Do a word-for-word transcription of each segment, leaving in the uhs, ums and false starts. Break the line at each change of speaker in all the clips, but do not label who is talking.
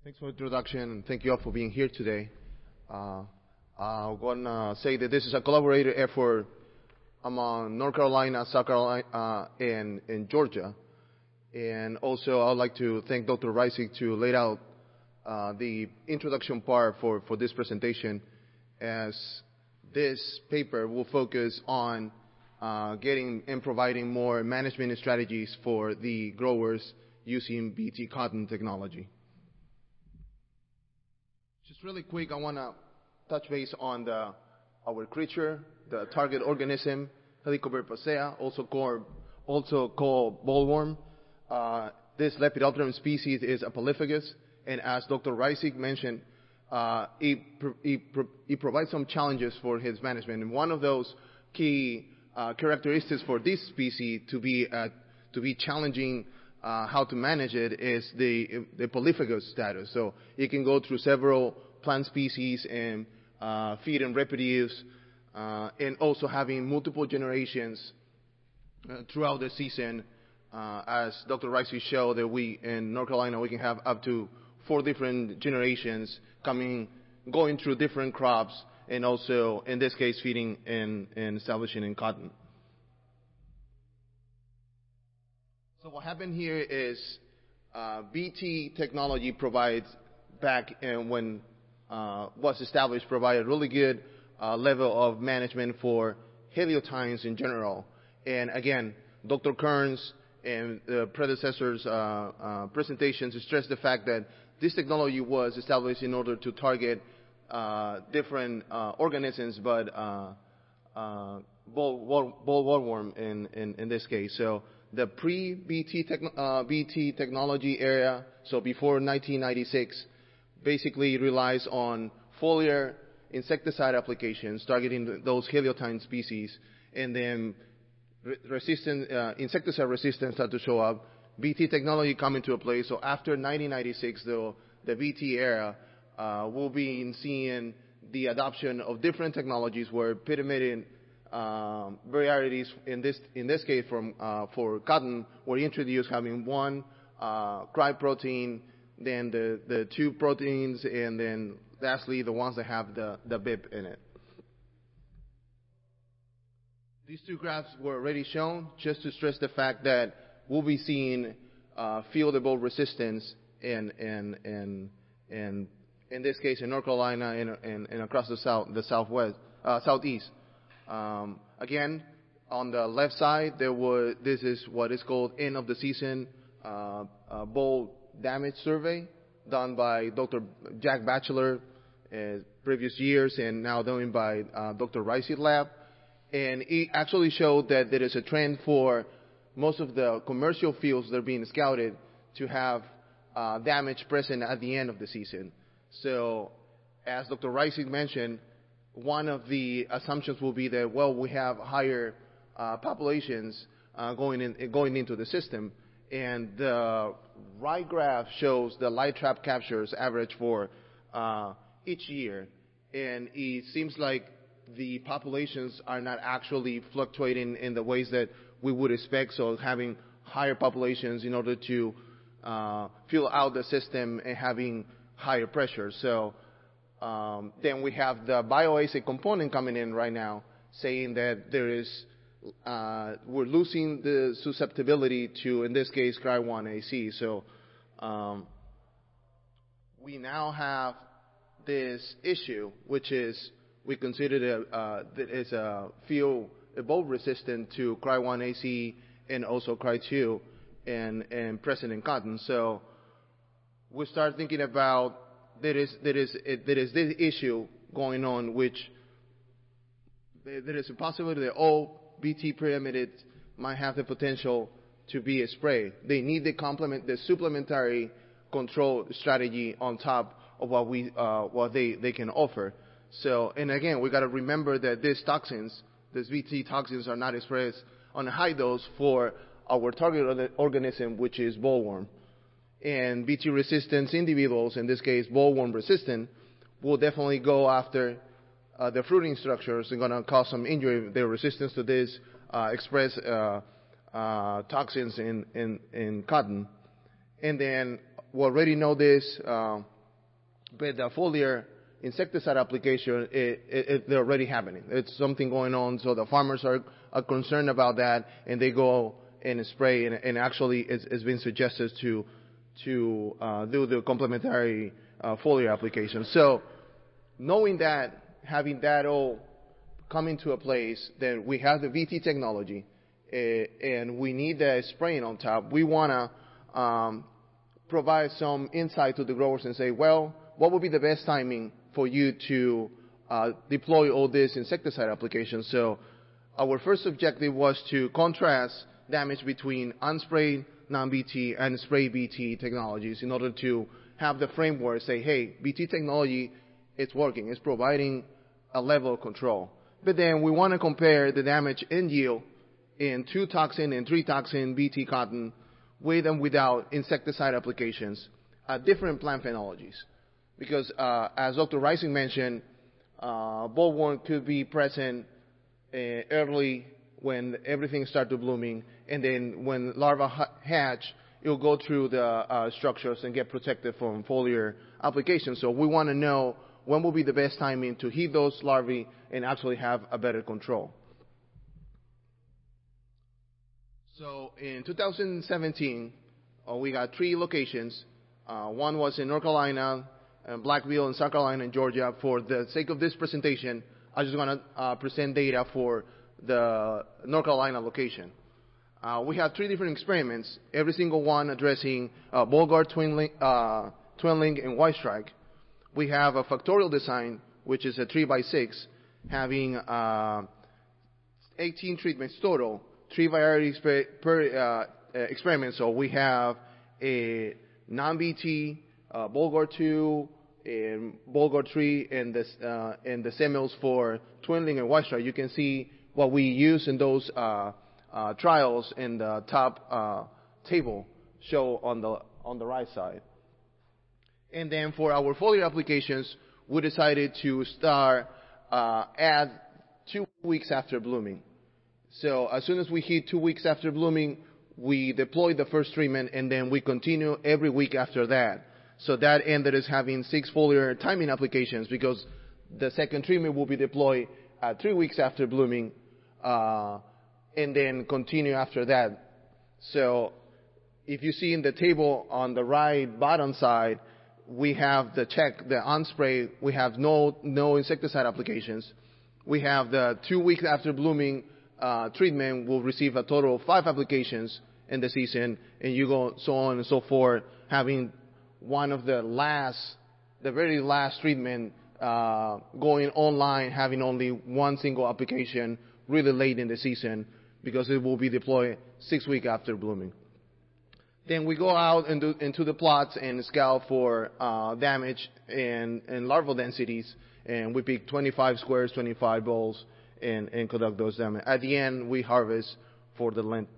Thanks for the introduction, and thank you all for being here today. Uh, I want to say that this is a collaborative effort among North Carolina, South Carolina, uh, and, and Georgia. And also, I would like to thank Doctor Reisig to lay out uh, the introduction part for, for this presentation, as this paper will focus on uh, getting and providing more management strategies for the growers using B T cotton technology. Just really quick, I want to touch base on the, our creature, the target organism, Helicobacter pacea, also called, also called bollworm. Uh, this Lepidopteran species is a polyphagus, and as Doctor Reisig mentioned, uh, it, it, it provides some challenges for his management. And one of those key uh, characteristics for this species to be uh, to be challenging uh, how to manage it is the the polyphagous status. So it can go through several plant species and uh, feed and reproduce, uh, and also having multiple generations uh, throughout the season. Uh, as Doctor Reisig showed, that we in North Carolina we can have up to four different generations coming, going through different crops, and also in this case feeding and, and establishing in cotton. So what happened here is uh, B T technology provides back and when uh, was established provided really good uh, level of management for heliotines in general. And again, Doctor Kearns and the predecessors' uh, uh, presentations stress the fact that this technology was established in order to target uh, different uh, organisms, but uh, uh, boll bollworm in, in, in this case. So the pre-B T techn uh, B T technology area, so before nineteen ninety-six, basically relies on foliar insecticide applications targeting those heliotine species, and then resistant, uh, insecticide resistance start to show up. B T technology come into play. So after nineteen ninety-six, though, the B T era, uh, we'll be seeing the adoption of different technologies where pyrimidine um, varieties, in this in this case from uh, for cotton, were introduced, having one uh, cry protein, then the the two proteins, and then lastly the ones that have the the B I P in it. These two graphs were already shown just to stress the fact that we'll be seeing uh, fieldable resistance in, in, in, in, in this case in North Carolina and, and, and across the south, the southwest, uh, southeast. Um, again, on the left side, there was, this is what is called end of the season uh, uh, boll damage survey done by Doctor Jack Batchelor in previous years, and now done by uh, Doctor Reisig lab. And it actually showed that there is a trend for most of the commercial fields that are being scouted to have uh, damage present at the end of the season. So, as Doctor Reisig mentioned, one of the assumptions will be that, well, we have higher uh, populations uh, going in, going into the system, and the right graph shows the light trap captures average for uh, each year, and it seems like the populations are not actually fluctuating in the ways that we would expect, so having higher populations in order to uh, fill out the system and having higher pressure. So um, then we have the bioacid component coming in right now, saying that there is, uh, we're losing the susceptibility to, in this case, C R Y one A C. So um, we now have this issue, which is we consider it uh, that is a field both resistant to C R Y one A C and also C R Y two and, and present in cotton. So we start thinking about there is there is there is this issue going on, which there is a possibility that all B T pyrimids might have the potential to be a spray. They need the complement, the supplementary control strategy on top of what we uh, what they they can offer. So, and again, we got to remember that these toxins, these B T toxins, are not expressed on a high dose for our target organism, which is bollworm. And B T resistant individuals, in this case bollworm resistant, will definitely go after uh, the fruiting structures and going to cause some injury. Their resistance to this uh, express uh, uh, toxins in, in, in cotton. And then we already know this. Uh, but the foliar insecticide application, it, it, it, they're already happening. It's something going on, so the farmers are, are concerned about that, and they go and spray, and, and actually it's, it's been suggested to to uh, do the complementary uh, foliar application. So knowing that, having that all come into a place, then we have the V T technology, uh, and we need the spraying on top. We want to um, provide some insight to the growers and say, well, what would be the best timing for you to uh, deploy all these insecticide applications? So our first objective was to contrast damage between unsprayed non-B T and spray B T technologies in order to have the framework say, hey, B T technology, it's working, it's providing a level of control. But then we want to compare the damage in yield in two toxin and three toxin B T cotton with and without insecticide applications at different plant phenologies. Because uh, as Doctor Rising mentioned, uh, bollworm could be present uh, early when everything starts to blooming, and then when larvae hatch, it will go through the uh, structures and get protected from foliar applications. So we want to know when will be the best timing to hit those larvae and actually have a better control. So in two thousand seventeen, uh, we got three locations. Uh, one was in North Carolina, and Blackville, and South Carolina, and Georgia. For the sake of this presentation, I just want to uh, present data for the North Carolina location. Uh, we have three different experiments, every single one addressing uh, Bollgard, twin, uh, twinling, and white strike. We have a factorial design, which is a three by six, having uh, eighteen treatments total, three varieties per, per uh, experiment. So we have a non-B T, uh, Bollgard two, and Bollgard three, and the, uh, and the semils for twinling and white strike. You can see what we use in those uh, uh, trials in the top uh, table show on the on the right side. And then for our foliar applications, we decided to start uh, at two weeks after blooming. So as soon as we hit two weeks after blooming, we deploy the first treatment, and then we continue every week after that. So that ended us having six foliar timing applications, because the second treatment will be deployed at three weeks after blooming, uh, and then continue after that. So if you see in the table on the right bottom side, we have the check, the on-spray, we have no, no insecticide applications. We have the two weeks after blooming uh, treatment will receive a total of five applications in the season, and you go so on and so forth, having one of the last, the very last treatment uh, going online, having only one single application really late in the season, because it will be deployed six weeks after blooming. Then we go out into, into the plots and scout for uh, damage and, and larval densities, and we pick twenty-five squares, twenty-five balls, and, and conduct those damage. At the end, we harvest for the length.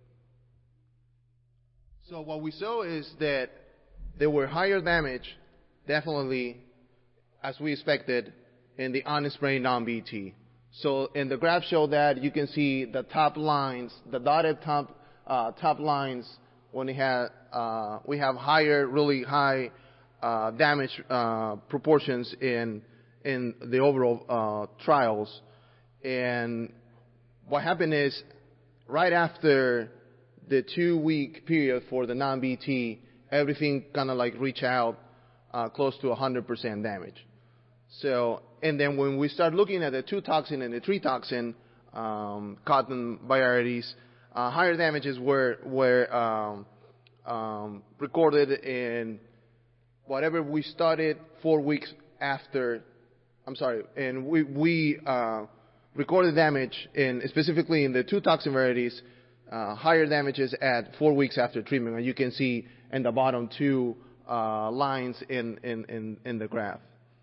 So what we saw is that there were higher damage, definitely, as we expected, in the on-spray non-B T. So in the graph show that you can see the top lines, the dotted top uh, top lines, when we have uh, we have higher, really high uh, damage uh, proportions in in the overall uh, trials. And what happened is, right after the two-week period for the non-B T, everything kind of like reach out uh, close to one hundred percent damage. So, and then when we start looking at the two toxin and the three toxin um, cotton varieties, uh, higher damages were were um, um, recorded in whatever we started four weeks after. I'm sorry, and we we uh, recorded damage in specifically in the two toxin varieties, uh, higher damages at four weeks after treatment, and you can see in the bottom two uh, lines in in in, in the graph.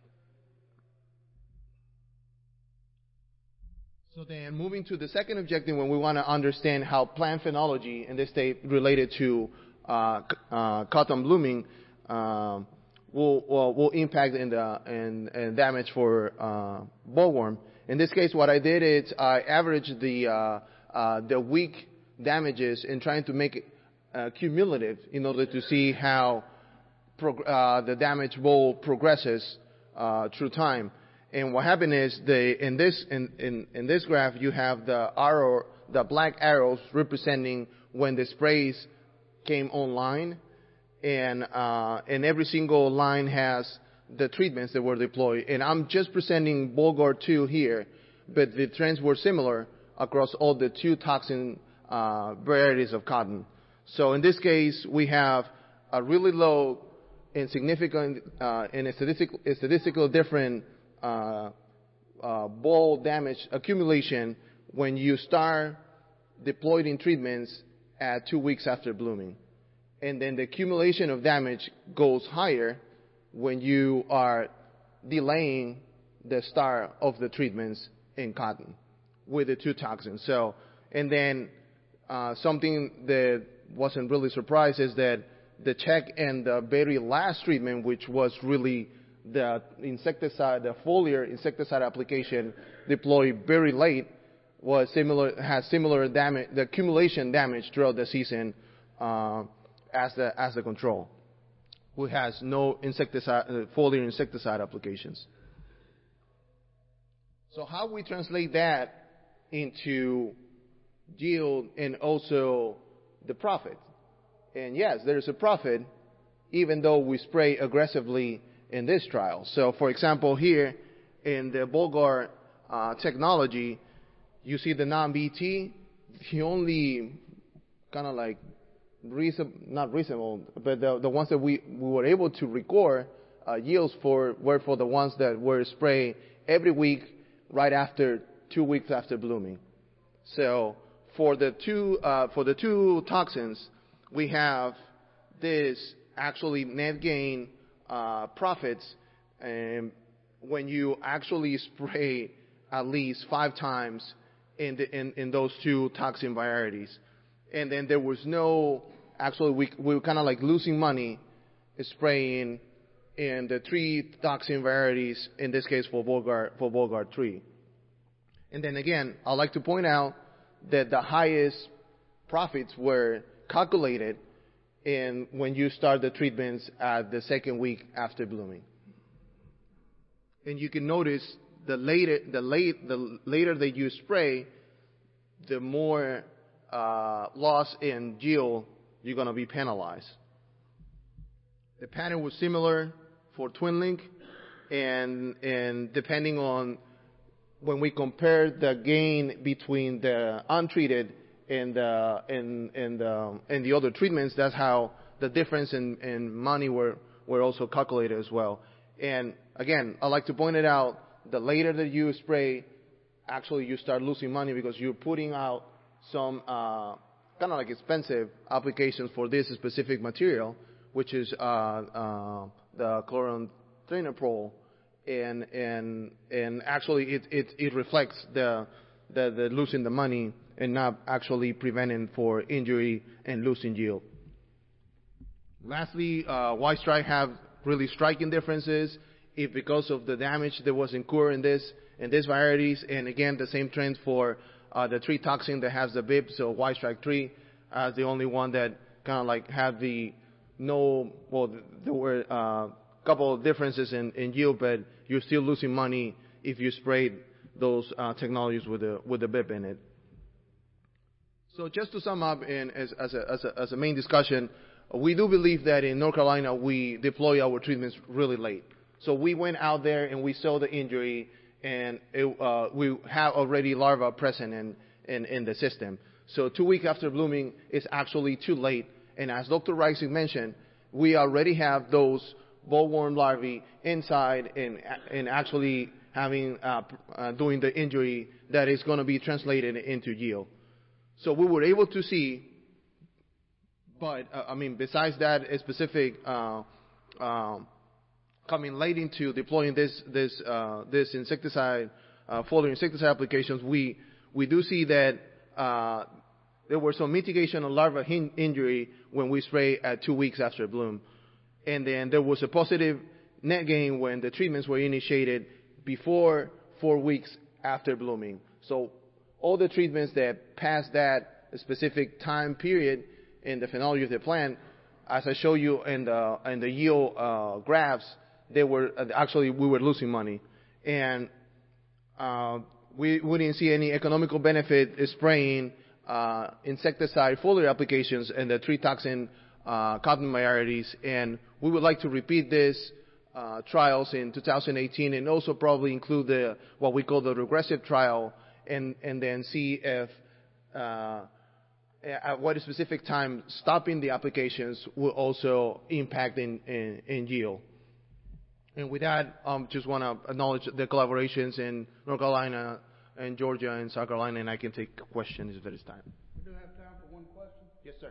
So then moving to the second objective, when we want to understand how plant phenology, in this state related to uh, uh, cotton blooming, uh, will, will, will impact in the in, in damage for uh, bollworm. In this case, what I did is I averaged the uh, uh, the week damages and trying to make it uh, cumulative in order to see how prog- uh, the damaged boll progresses uh, through time. And what happened is the in this in, in, in this graph you have the arrow, the black arrows representing when the sprays came online, and uh, and every single line has the treatments that were deployed. And I'm just presenting Bollgard two here, but the trends were similar across all the two toxin uh, varieties of cotton. So in this case, we have a really low and significant uh, and a statistical, a statistical different uh, uh, boll damage accumulation when you start deploying treatments at two weeks after blooming. And then the accumulation of damage goes higher when you are delaying the start of the treatments in cotton with the two toxins. So, and then uh, something that wasn't really surprised is that the check and the very last treatment, which was really the insecticide, the foliar insecticide application deployed very late, was similar, has similar damage, the accumulation damage throughout the season uh, as the as the control, who has no insecticide, uh, foliar insecticide applications. So how we translate that into yield and also the profit? And yes, there is a profit, even though we spray aggressively in this trial. So, for example, here in the Bollgard uh, technology, you see the non-B T. The only kind of like reason, not reasonable, but the, the ones that we, we were able to record uh, yields for were for the ones that were sprayed every week right after two weeks after blooming. So for the two uh, for the two toxins, we have this actually net gain uh, profits um, when you actually spray at least five times in, the, in, in those two toxin varieties. And then there was no, actually we, we were kind of like losing money spraying in the three toxin varieties, in this case for Bollgard, for Bollgard three. And then again, I'd like to point out that the highest profits were calculated in when you start the treatments at the second week after blooming. And you can notice the later the late the later that you spray, the more uh, loss in yield you're going to be penalized. The pattern was similar for TwinLink, and and depending on when we compare the gain between the untreated and the and and the and the other treatments, that's how the difference in, in money were were also calculated as well. And again, I like to point it out: the later that you spray, actually you start losing money because you're putting out some uh, kind of like expensive applications for this specific material, which is uh, uh, the chlorantraniliprole, and and and actually it it, it reflects the, the the losing the money and not actually preventing for injury and losing yield. Lastly, uh, White Stripe have really striking differences if because of the damage that was incurred in this in these varieties, and again the same trend for uh, the tree toxin that has the B I P. So White Stripe three as the only one that kind of like had the no well there were a uh, couple of differences in, in yield, but you're still losing money if you sprayed those uh, technologies with the with the B I P in it. So just to sum up, in, as, as, a, as, a, as a main discussion, we do believe that in North Carolina we deploy our treatments really late. So we went out there and we saw the injury, and it, uh, we have already larvae present in, in, in the system. So two weeks after blooming is actually too late. And as Doctor Reisig mentioned, we already have those bollworm larvae inside and, and actually having uh, uh, doing the injury that is going to be translated into yield. So we were able to see, but uh, I mean, besides that specific uh, um, coming late into deploying this this uh, this insecticide, uh, foliar insecticide applications, we we do see that uh, there were some mitigation of larva hin- injury when we spray at two weeks after bloom, and then there was a positive net gain when the treatments were initiated before four weeks after blooming. So all the treatments that passed that specific time period in the phenology of the plant as I show you in the in the yield uh, graphs, they were uh, actually we were losing money, and uh, we we didn't see any economical benefit spraying uh, insecticide foliar applications in the tree toxin uh, cotton varieties, and we would like to repeat this uh, trials in two thousand eighteen, and also probably include the what we call the regressive trial, and and then see if uh, at what specific time stopping the applications will also impact in, in, in yield. And with that, um, just want to acknowledge the collaborations in North Carolina and Georgia and South Carolina, and I can take questions if there is time.
We do have time for one question.
Yes, sir.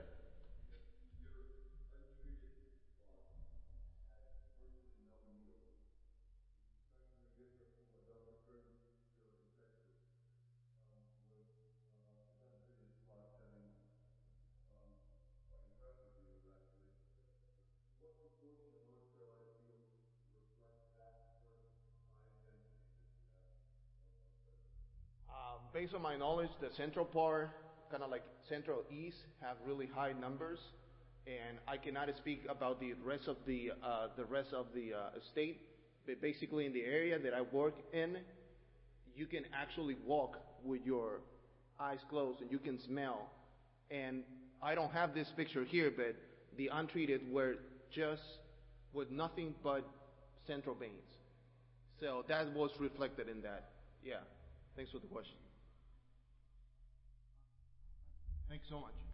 Um, based on my knowledge, the central part, kind of like central east, have really high numbers, and I cannot speak about the rest of the uh, the rest of the uh, state. But basically, in the area that I work in, you can actually walk with your eyes closed, and you can smell. And I don't have this picture here, but the untreated were just with nothing but central veins. So that was reflected in that. Yeah. Thanks for the question. Thanks so much.